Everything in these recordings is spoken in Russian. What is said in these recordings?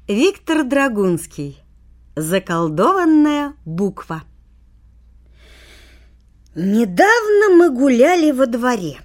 Виктор Драгунский. Заколдованная буква. Недавно мы гуляли во дворе.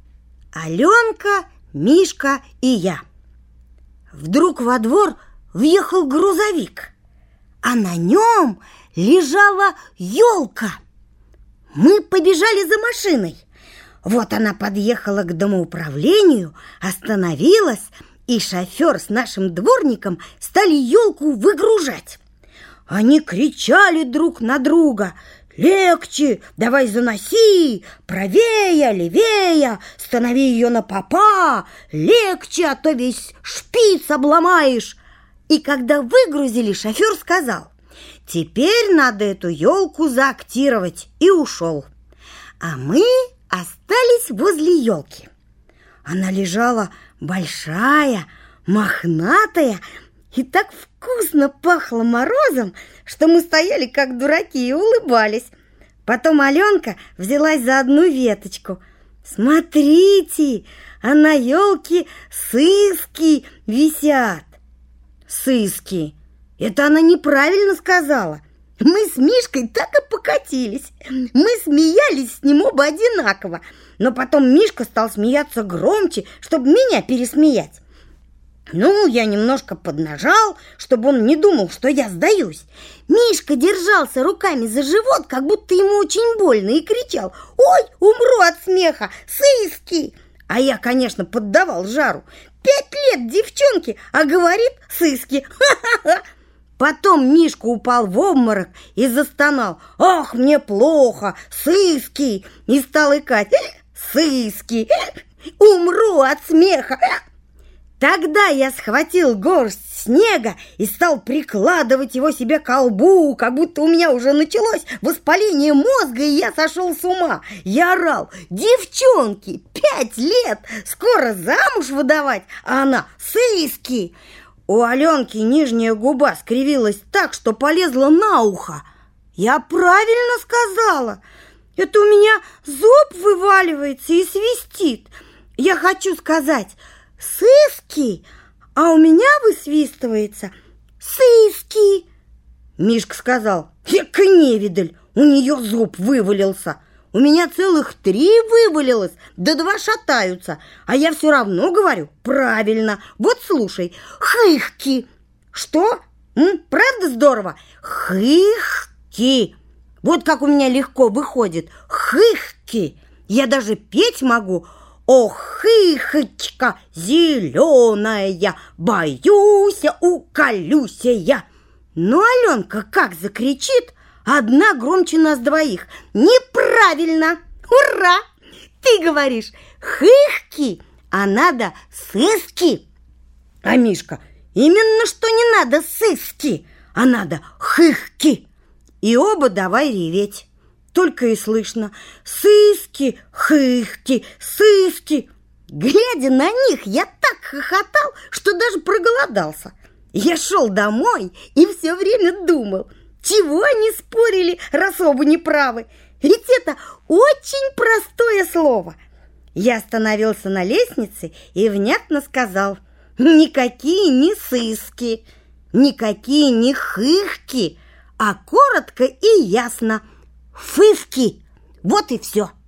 Аленка, Мишка и я. Вдруг во двор въехал грузовик, а на нем лежала елка. Мы побежали за машиной. Вот она подъехала к домоуправлению, остановилась, и шофер с нашим дворником стали елку выгружать. Они кричали друг на друга: «Легче, давай заноси, правее, левее, станови ее на попа, легче, а то весь шпиц обломаешь». И когда выгрузили, шофер сказал: «Теперь надо эту елку заактировать», и ушел. А мы остались возле елки. Она лежала большая, мохнатая, и так вкусно пахло морозом, что мы стояли как дураки и улыбались. Потом Аленка взялась за одну веточку. «Смотрите, а на елке сыски висят». «Сыски? Это она неправильно сказала». Мы с Мишкой так и покатились. Мы смеялись с ним оба одинаково. Но потом Мишка стал смеяться громче, чтобы меня пересмеять. Я немножко поднажал, чтобы он не думал, что я сдаюсь. Мишка держался руками за живот, как будто ему очень больно, и кричал: «Ой, умру от смеха! Сыски!» А я, конечно, поддавал жару. 5 лет девчонке, а говорит сыски. Ха-ха-ха! Потом Мишка упал в обморок и застонал: «Ах, мне плохо, сыски!» И стал икать: «Сыски! Умру от смеха!» Тогда я схватил горсть снега и стал прикладывать его себе к колбу, как будто у меня уже началось воспаление мозга, и я сошел с ума. Я орал: «Девчонки, 5 лет, скоро замуж выдавать!» А она: «Сыски!» У Аленки нижняя губа скривилась так, что полезла на ухо. Я правильно сказала. Это у меня зуб вываливается и свистит. Я хочу сказать «сыски», а у меня высвистывается «сыски». Мишка сказал: «Эка невидаль, у нее зуб вывалился. У меня целых 3 вывалилось, да 2 шатаются. А я все равно говорю правильно. Вот слушай: хыхки». Что? Правда здорово? Хыхки. Вот как у меня легко выходит. Хыхки. Я даже петь могу. «О, хыхочка зеленая, боюсь, уколюсь я». Но Аленка как закричит, одна громче нас двоих: «Неправильно! Ура! Ты говоришь хыхки, а надо сыски». А Мишка: «Именно что не надо сыски, а надо хыхки». И оба давай реветь. Только и слышно: «Сыски, хыхки, сыски». Глядя на них, я так хохотал, что даже проголодался. Я шел домой и все время думал: чего они спорили, раз оба неправы? Ведь это очень простое слово. Я остановился на лестнице и внятно сказал: никакие не сыски, никакие не хыхки, а коротко и ясно: фыски. Вот и все.